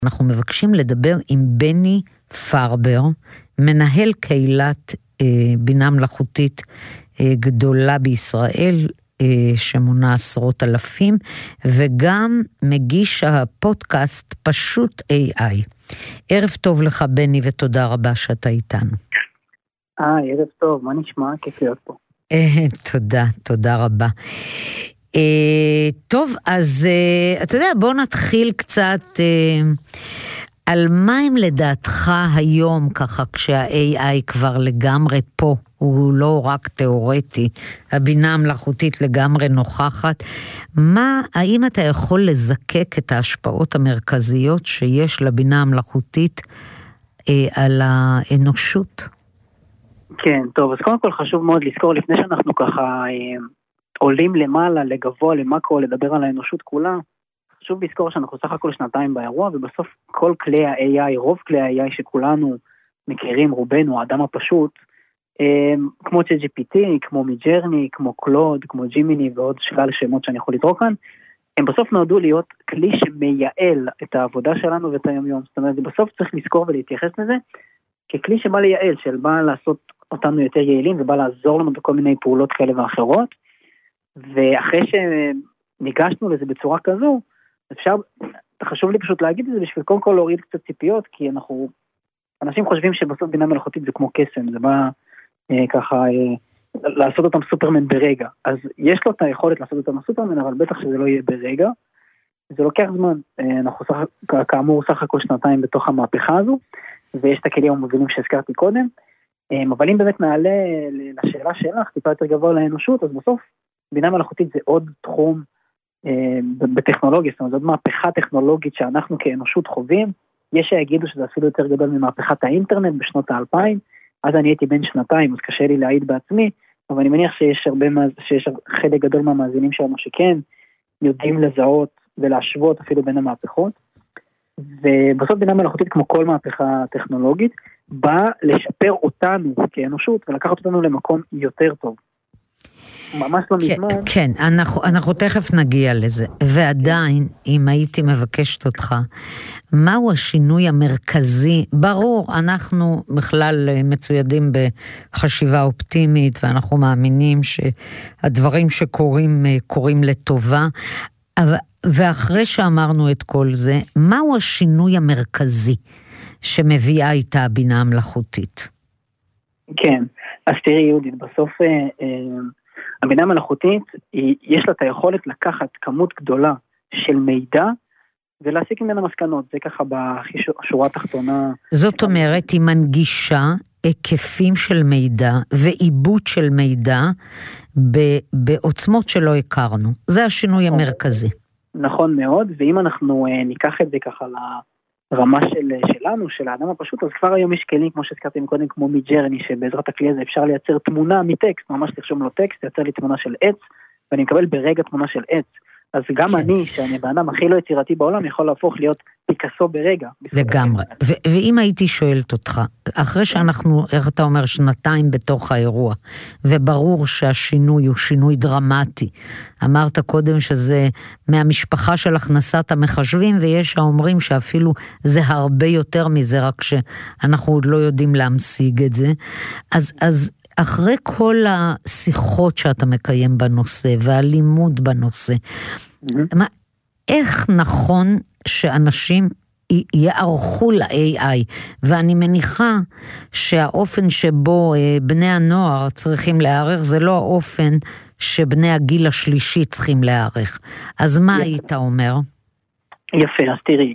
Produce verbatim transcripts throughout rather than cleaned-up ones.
אנחנו מבקשים לדבר עם בני פרבר, מנהל קהילת אה, בינה מלאכותית אה, גדולה בישראל, אה, שמונה עשרות אלפים, וגם מגיש הפודקאסט פשוט איי איי. ערב טוב לך בני, ותודה רבה שאתה איתנו. אה, ערב טוב, מה נשמע? כיף להיות פה. אה, תודה, תודה רבה. Uh, טוב, אז uh, אתה יודע, בוא נתחיל קצת uh, על מה הם לדעתך היום, ככה כשה-איי איי כבר לגמרי פה, הוא לא רק תיאורטי, הבינה המלאכותית לגמרי נוכחת, מה, האם אתה יכול לזקק את ההשפעות המרכזיות שיש לבינה המלאכותית uh, על האנושות? כן, טוב, אז קודם כל חשוב מאוד לזכור, לפני שאנחנו ככה... Uh, עולים למעלה, לגבוה, למקרו, לדבר על האנושות כולה, חשוב לזכור שאנחנו סך הכל שנתיים באירוע, ובסוף כל כלי ה-איי איי, רוב כלי ה-איי איי שכולנו מכירים, רובנו, האדם הפשוט, כמו צ'אט ג'י פי טי, כמו מידג'רני, כמו קלוד, כמו ג'ימיני, ועוד שלל שמות שאני יכול לדרוק כאן, הם בסוף נועדו להיות כלי שמייעל את העבודה שלנו ואת היום-יום. זאת אומרת, בסוף צריך לזכור ולהתייחס לזה, ככלי שבא לייעל, שבא לעשות אותנו יותר יעילים, ובא לעזור לנו בכל מיני פעולות כאלה ואחרות, ואחרי שניגשנו לזה בצורה כזו, אפשר, חשוב לי פשוט להגיד את זה, בשביל קודם כל להוריד קצת ציפיות, כי אנחנו, אנשים חושבים שבסוף בינה מלאכותית זה כמו קסם, זה בא אה, ככה, אה, לעשות אותם סופרמן ברגע, אז יש לו את היכולת לעשות אותם סופרמן, אבל בטח שזה לא יהיה ברגע, זה לוקח זמן, אה, אנחנו סך, כאמור סך הכל שנתיים בתוך המהפכה הזו, ויש את הכלים המובילים שהזכרתי קודם, אה, אבל אם באמת נעלה לשאלה שלך, טיפה יותר גבוה לאנושות, אז בסוף, בינה מלאכותית זה עוד תחום אה, בטכנולוגיה, זאת אומרת, זאת מהפכה טכנולוגית שאנחנו כאנושות חווים, יש שיגידו שזה אפילו יותר גדול ממהפכת האינטרנט בשנות האלפיים, אז אני הייתי בן שנתיים, אז קשה לי להעיד בעצמי, אבל אני מניח שיש, הרבה, שיש חלק גדול מהמאזינים שלנו שכן, יודעים לזהות ולהשוות אפילו בין המהפכות, ובסוף בינה מלאכותית כמו כל מהפכה טכנולוגית, באה לשפר אותנו כאנושות ולקחת אותנו למקום יותר טוב. ממש לא מזמן. כן, כן, אנחנו, אנחנו תכף נגיע לזה, ועדיין, אם הייתי מבקשת אותך, מהו השינוי המרכזי? ברור, אנחנו בכלל מצוידים בחשיבה אופטימית, ואנחנו מאמינים שהדברים שקורים, קורים לטובה, ואחרי שאמרנו את כל זה, מהו השינוי המרכזי שמביאה איתה הבינה המלאכותית? כן, אז תראי יהודית, בסוף... הבינה מלאכותית, יש לה את היכולת לקחת כמות גדולה של מידע, ולהסיק ממנה מסקנות, זה ככה בשורה התחתונה. זאת אומרת, היא מנגישה היקפים של מידע, ועיבוד של מידע, בעוצמות שלא הכרנו. זה השינוי המרכזי. נכון מאוד, ואם אנחנו ניקח את זה ככה לרמה של, שלנו, של האדם הפשוט, אז כבר היום יש כלים, כמו שהזכרתי קודם, כמו מידג'רני, שבעזרת הכלי הזה אפשר לייצר תמונה מטקסט, ממש תרשום לו טקסט, לייצר לי תמונה של עץ, ואני מקבל ברגע תמונה של עץ. אז גם כן. אני, שאני באדם הכי לא יצירתי בעולם, יכול להפוך להיות פיקאסו ברגע. לגמרי. ו- ואם הייתי שואלת אותך, אחרי שאנחנו, איך אתה אומר, שנתיים בתוך האירוע, וברור שהשינוי הוא שינוי דרמטי, אמרת קודם שזה מהמשפחה של הכנסת המחשבים, ויש האומרים שאפילו זה הרבה יותר מזה, רק שאנחנו עוד לא יודעים להמשיג את זה. אז, אז אחרי כל השיחות שאתה מקיים בנושא, והלימוד בנושא, mm-hmm. מה, איך נכון שאנשים יערכו ל-איי איי? ואני מניחה שהאופן שבו בני הנוער צריכים להערך, זה לא האופן שבני הגיל השלישי צריכים להערך. אז מה יפה. היית אומר? יפה, אז תראי,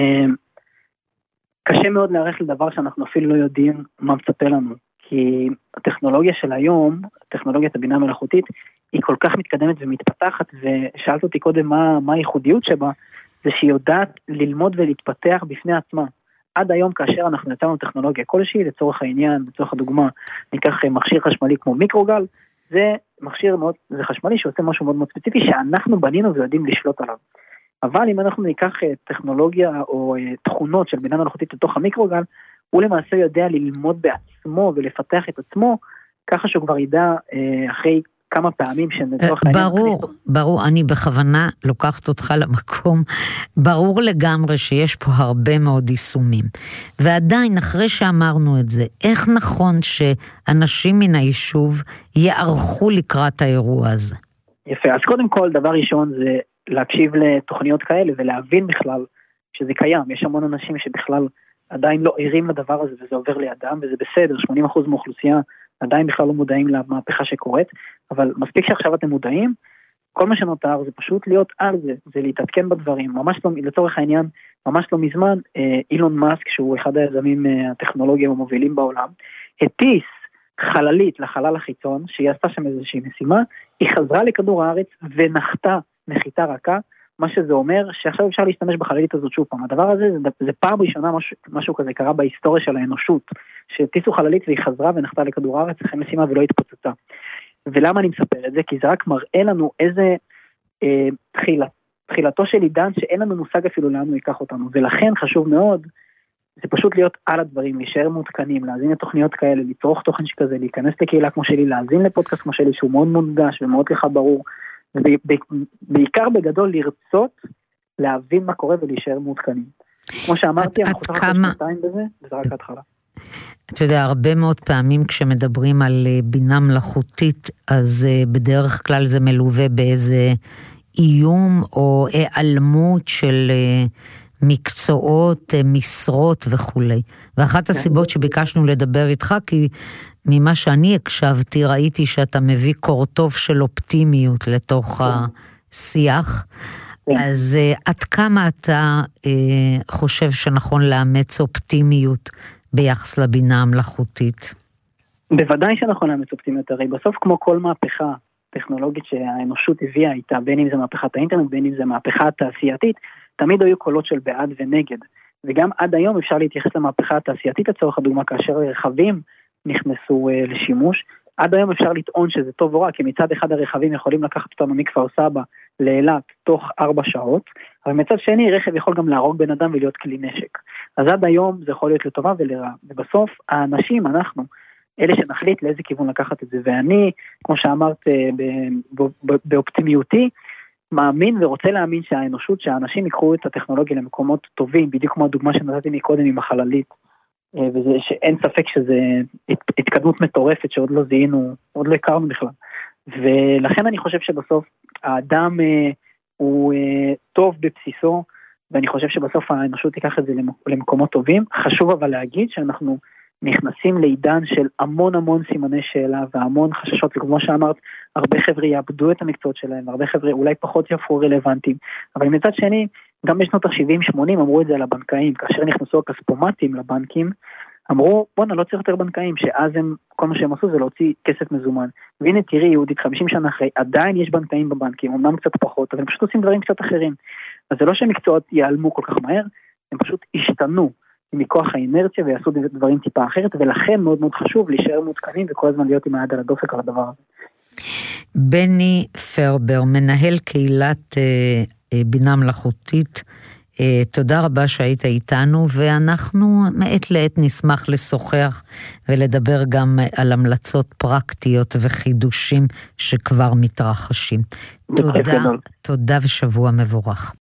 קשה מאוד להערך לדבר שאנחנו אפילו לא יודעים מה מצפה לנו. כי הטכנולוגיה של היום, טכנולוגיית הבינה המלאכותית, היא כל כך מתקדמת ומתפתחת, ושאלת אותי קודם מה, מה הייחודיות שבה, זה שהיא יודעת ללמוד ולהתפתח בפני עצמה. עד היום כאשר אנחנו יצרנו טכנולוגיה כלשהי, לצורך העניין, לצורך הדוגמה, ניקח מכשיר חשמלי כמו מיקרוגל, זה מכשיר מאוד, זה חשמלי שעושה משהו מאוד מאוד ספציפי, שאנחנו בנינו ויודעים לשלוט עליו. אבל אם אנחנו ניקח טכנולוגיה או תכונות של בינה מלאכותית לתוך המיקרוגל, הוא למעשה יודע ללמוד בעצמו ולפתח את עצמו, ככה שהוא כבר ידע אחרי כמה פעמים שנצורך העניין... ברור, ברור, אני בכוונה לוקחת אותך למקום, ברור לגמרי שיש פה הרבה מאוד יישומים, ועדיין אחרי שאמרנו את זה, איך נכון שאנשים מן היישוב יערכו לקראת האירוע הזה? יפה, אז קודם כל דבר ראשון זה להקשיב לתוכניות כאלה ולהבין בכלל שזה קיים, יש המון אנשים שבכלל עדיין לא ערים לדבר הזה וזה עובר לידם וזה בסדר, שמונים אחוז מאוכלוסייה עדיין בכלל לא מודעים למהפכה שקורית, אבל מספיק שעכשיו אתם מודעים, כל מה שנותר זה פשוט להיות על זה, זה להתעדכן בדברים, ממש לא, לצורך העניין, ממש לא מזמן, אילון מאסק, שהוא אחד היזמים הטכנולוגיים המובילים בעולם, הטיס חללית לחלל החיצון, שהיא עשתה שם איזושהי משימה, היא חזרה לכדור הארץ ונחתה נחיתה רכה, מה שזה אומר שעכשיו אפשר להשתמש בחללית הזאת שוב פעם. הדבר הזה זה, זה פעם ראשונה משהו, משהו כזה קרה בהיסטוריה של האנושות, שטיסו חללית והיא חזרה ונחתה לכדור הארץ אחרי משימה ולא התפוצצה. ולמה אני מספר את זה? כי זה רק מראה לנו איזה אה, תחילה, תחילתו של עידן שאין לנו מושג אפילו לאן הוא ייקח אותנו, ולכן חשוב מאוד, זה פשוט להיות על הדברים, להישאר מעודכנים, להאזין לתוכניות כאלה, לצרוך תוכן שכזה, להיכנס לקהילה כמו שלי, להאזין לפודקאסט כמו שלי, שהוא מאוד מונגש ומאוד לך ברור, ובעיקר בגדול לרצות להבין מה קורה ולהישאר מעודכנים. כמו שאמרתי, אנחנו צריכים לעשות שנתיים בזה, וזה רק התחלה. אתה יודע, הרבה מאוד פעמים כשמדברים על בינה מלאכותית, אז בדרך כלל זה מלווה באיזה איום או העלמות של מקצועות, משרות וכולי. ואחת הסיבות שביקשנו לדבר איתך, כי ממה שאני הקשבתי, ראיתי שאתה מביא קורטוב של אופטימיות לתוך השיח, אז עד כמה אתה חושב שנכון לאמץ אופטימיות ביחס לבינה המלאכותית? בוודאי שנכון לאמץ אופטימיות, הרי בסוף כמו כל מהפכה טכנולוגית שהאנושות הביאה איתה, בין אם זה מהפכת האינטרנט, בין אם זה מהפכה התעשייתית, תמיד היו קולות של בעד ונגד, וגם עד היום אפשר להתייחס למהפכה התעשייתית לצורך הדוגמה, כאשר רכבים נכנסו uh, לשימוש, עד היום אפשר לטעון שזה טוב או רע, כי מצד אחד הרכבים יכולים לקחת אותנו מכפר סבא לאילת תוך ארבע שעות, אבל מצד שני רכב יכול גם להרוג בן אדם ולהיות כלי נשק. אז עד היום זה יכול להיות לטובה ולרע, ובסוף האנשים, אנחנו, אלה שנחליט לאיזה כיוון לקחת את זה, ואני, כמו שאמרת באופטימיותי, מאמין ורוצה להאמין שהאנושות, שהאנשים יקחו את הטכנולוגיה למקומות טובים, בדיוק כמו הדוגמה שנתתי מקודם עם החללית, וזה שאין ספק שזה התקדמות מטורפת שעוד לא זיהינו, עוד לא הכרנו בכלל. ולכן אני חושב שבסוף האדם הוא טוב בבסיסו, ואני חושב שבסוף האנושות תיקח את זה למקומות טובים. חשוב אבל להגיד שאנחנו נכנסים לעידן של המון המון סימני שאלה והמון חששות, וכמו שאמרת, הרבה חבר'ה יאבדו את המקצועות שלהם, והרבה חבר'ה אולי פחות יפו רלוונטיים, אבל מצד שני, גם בשנות ה-שבעים שמונים אמרו את זה על הבנקאים, כאשר נכנסו הכספומטים לבנקים, אמרו, בוא'נה, לא צריך יותר בנקאים, שאז הם, כל מה שהם עשו זה להוציא כסף מזומן. והנה תראי, יהודית, חמישים שנה אחרי, עדיין יש בנקאים בבנקים, אמנם קצת פחות, אבל הם פשוט עושים דברים קצת אחרים. אז זה לא שמקצועות ייעלמו כל כך מהר, הם פשוט השתנו מכוח האינרציה ויעשו דברים טיפה אחרת, ולכן מאוד מאוד חשוב להישאר מעודכנים וכל הזמן להיות עם היד על הדופק על הדבר הזה. בני פרבר, מנהל קהילת אה, אה, בינה מלאכותית, אה, תודה רבה שהיית איתנו, ואנחנו מעת לעת נשמח לשוחח ולדבר גם על המלצות פרקטיות וחידושים שכבר מתרחשים. תודה, תודה ושבוע מבורך.